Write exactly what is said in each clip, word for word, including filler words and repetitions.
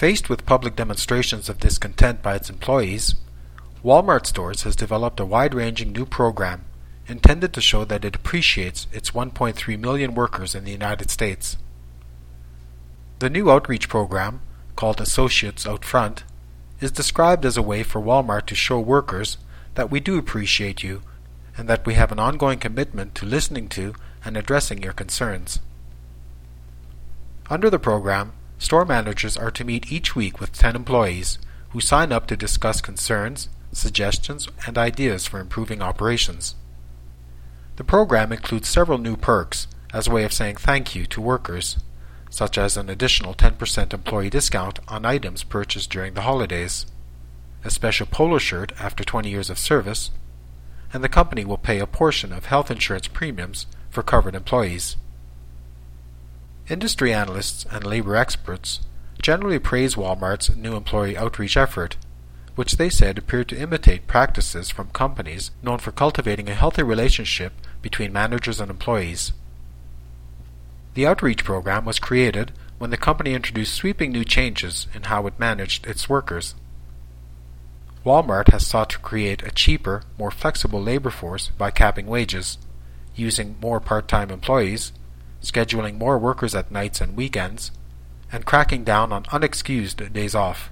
Faced with public demonstrations of discontent by its employees, Walmart Stores has developed a wide-ranging new program intended to show that it appreciates its one point three million workers in the United States. The new outreach program, called Associates Out Front, is described as a way for Walmart to show workers that we do appreciate you and that we have an ongoing commitment to listening to and addressing your concerns. Under the program, store managers are to meet each week with ten employees who sign up to discuss concerns, suggestions, and ideas for improving operations. The program includes several new perks as a way of saying thank you to workers, such as an additional ten percent employee discount on items purchased during the holidays, a special polo shirt after twenty years of service, and the company will pay a portion of health insurance premiums for covered employees. Industry analysts and labor experts generally praise Walmart's new employee outreach effort, which they said appeared to imitate practices from companies known for cultivating a healthy relationship between managers and employees. The outreach program was created when the company introduced sweeping new changes in how it managed its workers. Walmart has sought to create a cheaper, more flexible labor force by capping wages, using more part-time employees, scheduling more workers at nights and weekends, and cracking down on unexcused days off.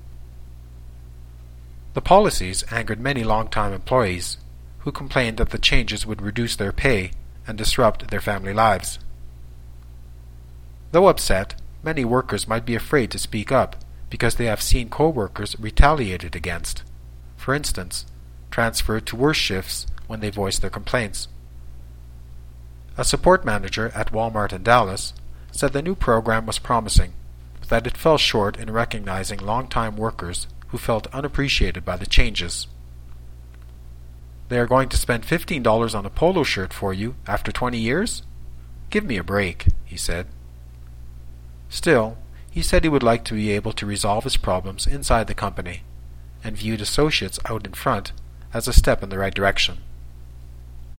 The policies angered many long-time employees, who complained that the changes would reduce their pay and disrupt their family lives. Though upset, many workers might be afraid to speak up because they have seen co-workers retaliated against, for instance, transferred to worse shifts when they voice their complaints. A support manager at Walmart in Dallas said the new program was promising, but that it fell short in recognizing long-time workers who felt unappreciated by the changes. They are going to spend fifteen dollars on a polo shirt for you after twenty years? Give me a break, he said. Still, he said he would like to be able to resolve his problems inside the company, and viewed associates out in front as a step in the right direction.